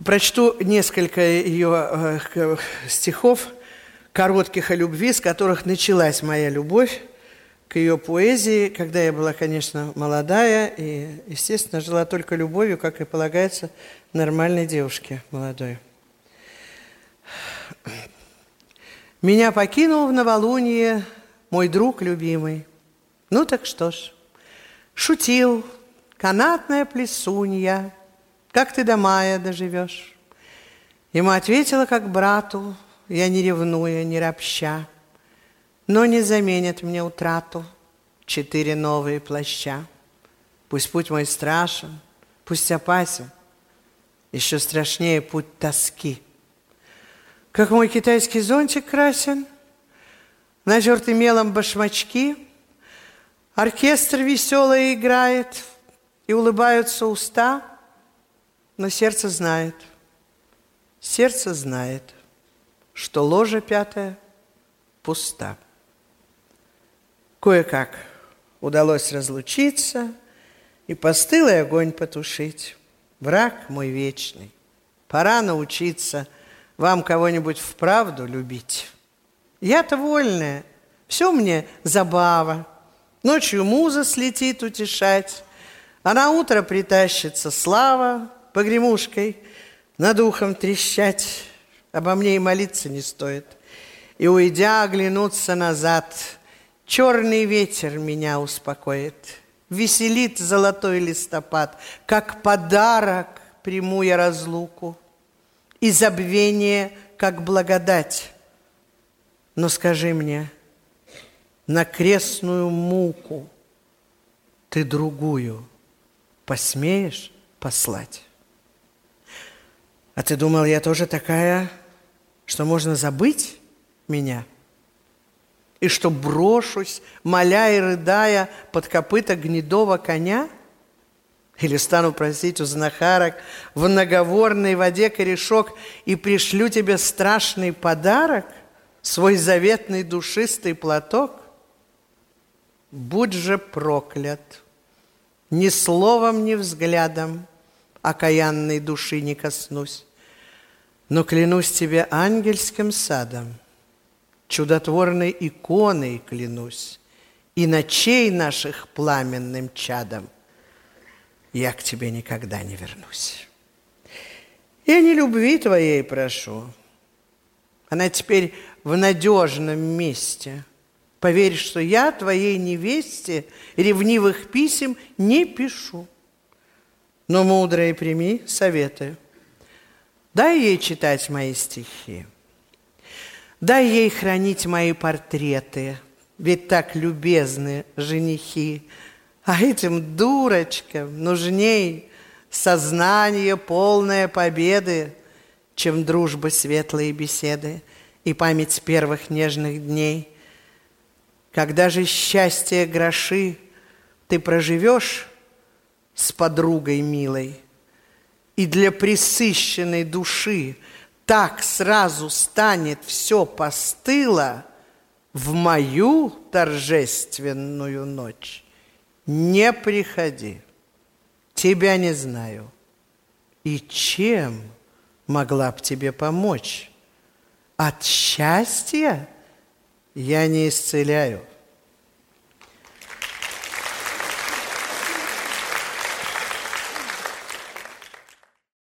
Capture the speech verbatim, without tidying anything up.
Прочту несколько ее э, стихов, коротких о любви, с которых началась моя любовь к ее поэзии, когда я была, конечно, молодая и, естественно, жила только любовью, как и полагается нормальной девушке молодой. Меня покинул в новолуние мой друг любимый. Ну так что ж, шутил, канатная плесунья, как ты до мая доживешь? Ему ответила, как брату, я не ревнуя, не ропща, но не заменят мне утрату четыре новые плаща. Пусть путь мой страшен, пусть опасен, еще страшнее путь тоски. Как мой китайский зонтик красен, натертый мелом башмачки, оркестр веселый играет, и улыбаются уста, но сердце знает, сердце знает, что ложа пятая пуста. Кое-как удалось разлучиться и постылый огонь потушить. Враг мой вечный, пора научиться вам кого-нибудь вправду любить. Я-то вольная, все мне забава. Ночью муза слетит утешать, а на утро притащится слава погремушкой над ухом трещать. Обо мне и молиться не стоит. И, уйдя, оглянуться назад, черный ветер меня успокоит. Веселит золотой листопад, как подарок приму я разлуку, и забвение, как благодать. Но скажи мне, на крестную муку ты другую посмеешь послать? А ты думал, я тоже такая, что можно забыть меня? И что брошусь, моля и рыдая, под копыта гнедого коня? Или стану просить у знахарок в наговорной воде корешок и пришлю тебе страшный подарок, свой заветный душистый платок? Будь же проклят, ни словом, ни взглядом окаянной души не коснусь, но клянусь тебе ангельским садом, чудотворной иконой клянусь, и ночей наших пламенным чадом я к тебе никогда не вернусь. Я не любви твоей прошу, она теперь в надежном месте. Поверь, что я твоей невесте ревнивых писем не пишу. Но мудрые прими советы. Дай ей читать мои стихи. Дай ей хранить мои портреты, ведь так любезны женихи. А этим дурочкам нужней сознание полное победы, чем дружба светлые беседы и память первых нежных дней. Когда же счастье гроши ты проживешь с подругой милой, и для пресыщенной души так сразу станет все постыло, в мою торжественную ночь не приходи, тебя не знаю, и чем могла б тебе помочь? От счастья я не исцеляю.